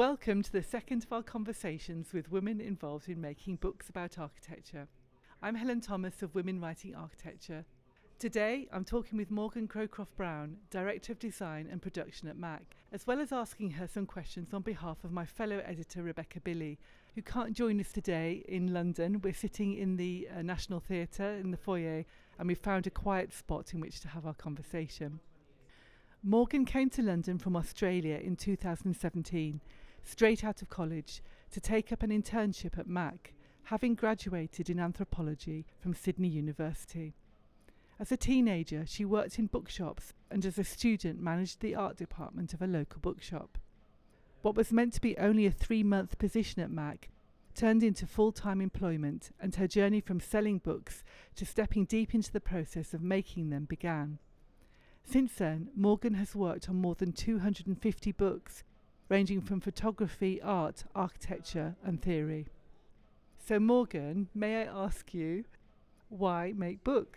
Welcome to the second of our conversations with women involved in making books about architecture. I'm Helen Thomas of Women Writing Architecture. Today I'm talking with Morgan Crowcroft Brown, Director of Design and Production at MAC, as well as asking her some questions on behalf of my fellow editor Rebecca Billy, who can't join us today in London. We're sitting in the National Theatre in the foyer, and we've found a quiet spot in which to have our conversation. Morgan came to London from Australia in 2017, straight out of college, to take up an internship at MAC, having graduated in anthropology from Sydney University. As a teenager, she worked in bookshops and as a student managed the art department of a local bookshop. What was meant to be only a 3-month position at MAC turned into full-time employment, and her journey from selling books to stepping deep into the process of making them began. Since then, Morgan has worked on more than 250 books, ranging from photography, art, architecture and theory. So Morgan, may I ask you, why make books?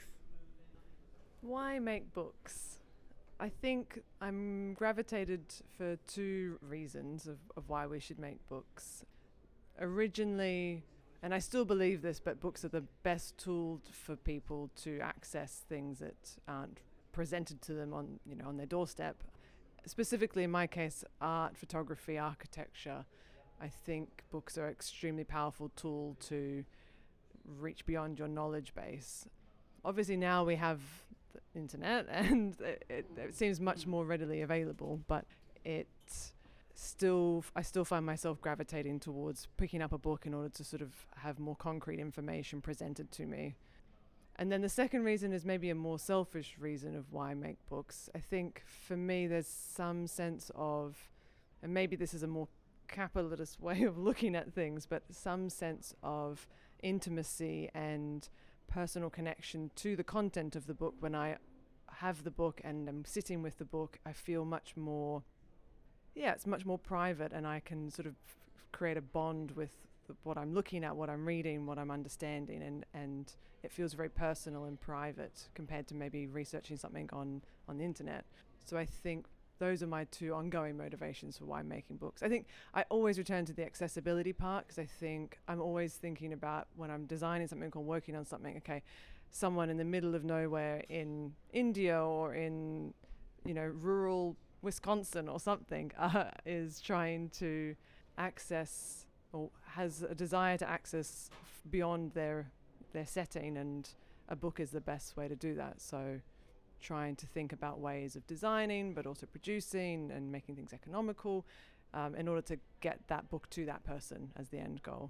Why make books? I think I'm gravitated for two reasons of why we should make books. Originally, and I still believe this, but books are the best tool for people to access things that aren't presented to them on their doorstep. Specifically in my case, art, photography, architecture. I think books are an extremely powerful tool to reach beyond your knowledge base. Obviously now we have the internet and it seems much more readily available, but I still find myself gravitating towards picking up a book in order to sort of have more concrete information presented to me. And then the second reason is maybe a more selfish reason of why I make books. I think for me there's some sense of, and maybe this is a more capitalist way of looking at things, but some sense of intimacy and personal connection to the content of the book. When I have the book and I'm sitting with the book, I feel much more, it's much more private, and I can sort of create a bond with what I'm looking at, what I'm reading, what I'm understanding, and it feels very personal and private compared to maybe researching something on the internet. So I think those are my two ongoing motivations for why I'm making books. I think I always return to the accessibility part, because I think I'm always thinking about when I'm designing something or working on something, okay, someone in the middle of nowhere in India or in rural Wisconsin or something is trying to access or has a desire to access beyond their setting, and a book is the best way to do that. So trying to think about ways of designing but also producing and making things economical in order to get that book to that person as the end goal.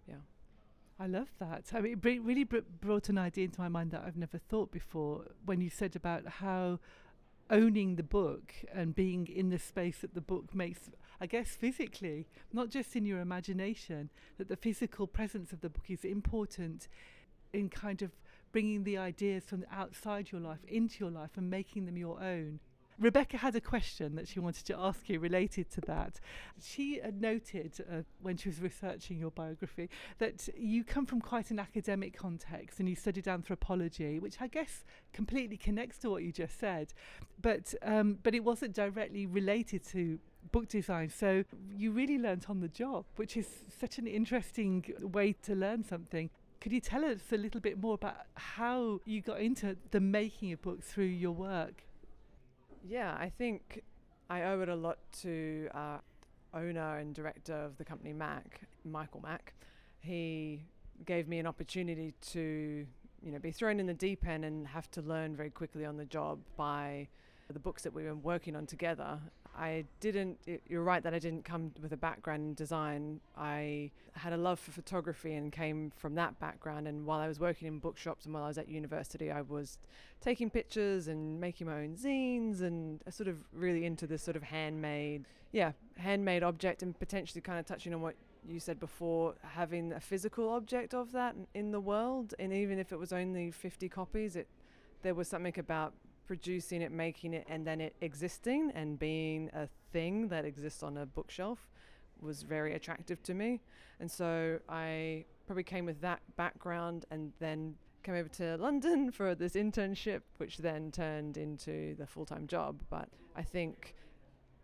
I love that. I mean, it really brought an idea into my mind that I've never thought before, when you said about how owning the book and being in the space that the book makes, I guess physically, not just in your imagination, that the physical presence of the book is important in kind of bringing the ideas from outside your life into your life and making them your own. Rebecca had a question that she wanted to ask you related to that. She had noted when she was researching your biography that you come from quite an academic context and you studied anthropology, which I guess completely connects to what you just said, but it wasn't directly related to book design. So you really learnt on the job, which is such an interesting way to learn something. Could you tell us a little bit more about how you got into the making of books through your work? Yeah, I think I owe it a lot to our owner and director of the company MAC, Michael Mack. He gave me an opportunity to, be thrown in the deep end and have to learn very quickly on the job by the books that we were working on together. You're right that I didn't come with a background in design. I had a love for photography and came from that background, and while I was working in bookshops and while I was at university, I was taking pictures and making my own zines, and sort of really into this sort of handmade object, and potentially kind of touching on what you said before, having a physical object of that in the world. And even if it was only 50 copies, there was something about producing it, making it, and then it existing and being a thing that exists on a bookshelf was very attractive to me. And so I probably came with that background and then came over to London for this internship, which then turned into the full-time job. But I think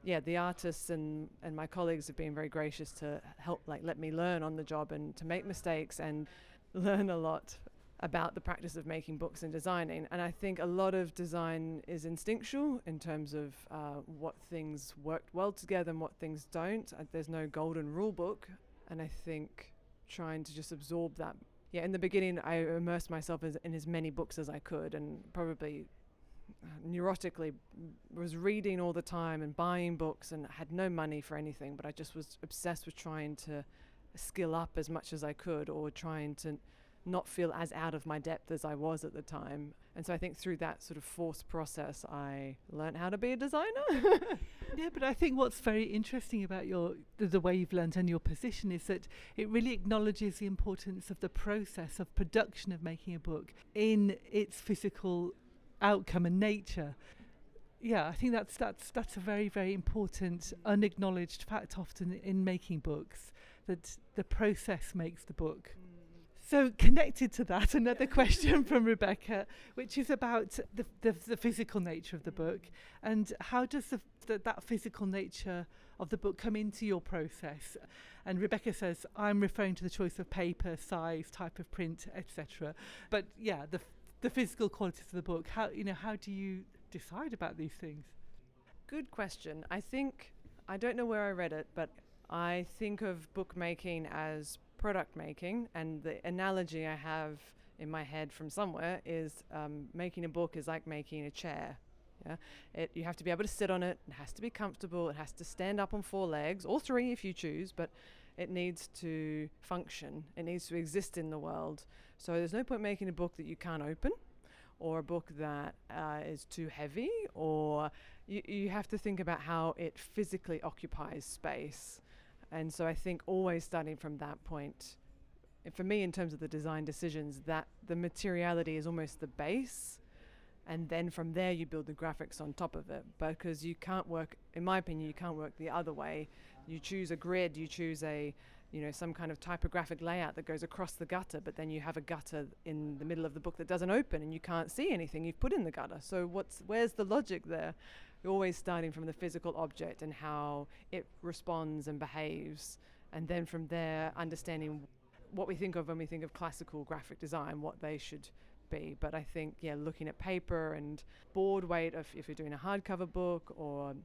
yeah, the artists and my colleagues have been very gracious to help, like, let me learn on the job and to make mistakes and learn a lot about the practice of making books and designing. And I think a lot of design is instinctual in terms of what things work well together and what things don't. There's no golden rule book. And I think trying to just absorb that. Yeah, in the beginning, I immersed myself in as many books as I could, and probably neurotically was reading all the time and buying books and had no money for anything, but I just was obsessed with trying to skill up as much as I could, or trying to not feel as out of my depth as I was at the time. And so I think through that sort of forced process, I learned how to be a designer. Yeah, but I think what's very interesting about the way you've learned and your position is that it really acknowledges the importance of the process of production of making a book in its physical outcome and nature. Yeah, I think that's a very, very important unacknowledged fact often in making books, that the process makes the book. So connected to that, another question from Rebecca, which is about the physical nature of the book, and how does that physical nature of the book come into your process? And Rebecca says, I'm referring to the choice of paper, size, type of print, etc. But yeah, the physical qualities of the book. How do you decide about these things? Good question. I don't know where I read it, but I think of bookmaking as product making, and the analogy I have in my head from somewhere is making a book is like making a chair. Yeah, you have to be able to sit on it. It has to be comfortable. It has to stand up on 4 legs, or 3 if you choose, but it needs to function. It needs to exist in the world. So there's no point making a book that you can't open, or a book that is too heavy, or you have to think about how it physically occupies space. And so I think always starting from that point, for me in terms of the design decisions, that the materiality is almost the base, and then from there you build the graphics on top of it. Because you can't work, in my opinion, you can't work the other way. You choose a grid, you choose some kind of typographic layout that goes across the gutter, but then you have a gutter in the middle of the book that doesn't open and you can't see anything you've put in the gutter. So where's the logic there? You're always starting from the physical object and how it responds and behaves, and then from there understanding what we think of when we think of classical graphic design, what they should be. But I think, looking at paper and board weight, if you're doing a hardcover book, or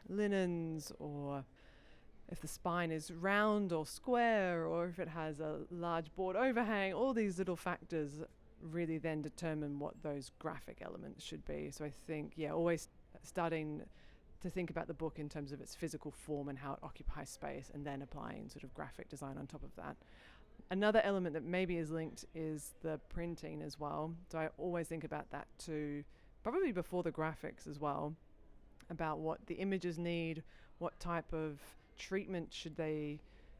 linens, or if the spine is round or square, or if it has a large board overhang, all these little factors really then determine what those graphic elements should be. So I think, always starting to think about the book in terms of its physical form and how it occupies space, and then applying sort of graphic design on top of that. Another element that maybe is linked is the printing as well. So I always think about that too, probably before the graphics as well, about what the images need, what type of treatment should they,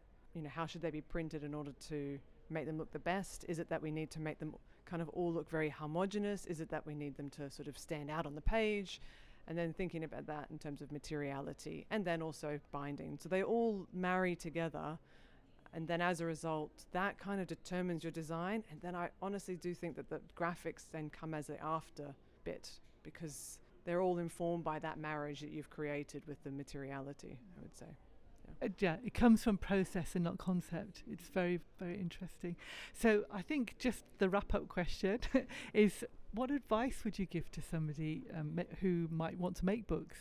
how should they be printed in order to make them look the best? Is it that we need to make them kind of all look very homogeneous? Is it that we need them to sort of stand out on the page? And then thinking about that in terms of materiality, and then also binding. So they all marry together, and then as a result, that kind of determines your design. And then I honestly do think that the graphics then come as an after bit, because they're all informed by that marriage that you've created with the materiality, I would say. Yeah, it comes from process and not concept. It's very, very interesting. So I think just the wrap-up question is, what advice would you give to somebody who might want to make books?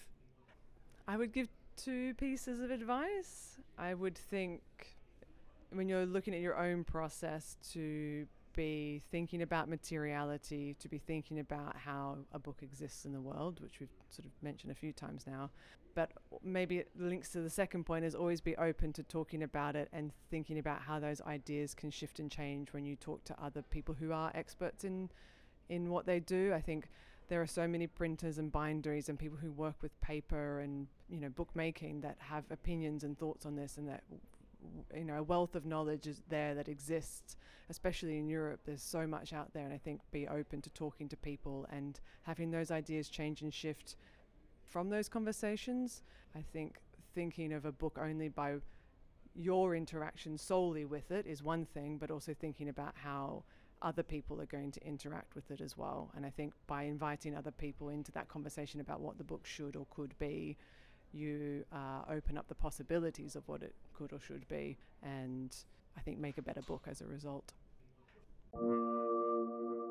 I would give 2 pieces of advice. I would think, when you're looking at your own process, to be thinking about materiality, to be thinking about how a book exists in the world, which we've sort of mentioned a few times now. But maybe it links to the second point, is always be open to talking about it and thinking about how those ideas can shift and change when you talk to other people who are experts in what they do. I think there are so many printers and binderies and people who work with paper and bookmaking that have opinions and thoughts on this, and that a wealth of knowledge is there that exists, especially in Europe. There's so much out there, and I think be open to talking to people and having those ideas change and shift from those conversations. I think thinking of a book only by your interaction solely with it is one thing, but also thinking about how other people are going to interact with it as well. And I think by inviting other people into that conversation about what the book should or could be, you open up the possibilities of what it could or should be, and I think make a better book as a result.